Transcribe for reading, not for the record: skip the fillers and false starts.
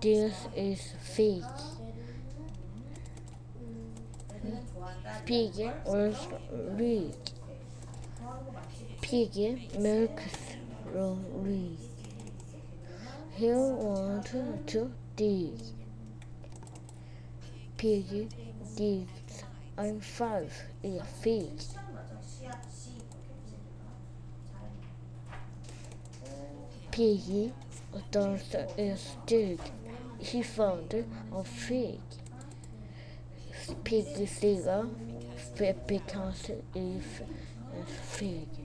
this is fake. Piggy was weak. Piggy milks Rory. He wanted to dig. Piggy digs and finds a fish. Piggy does a stick. He found a fig. Piggy cigar becomes a fig.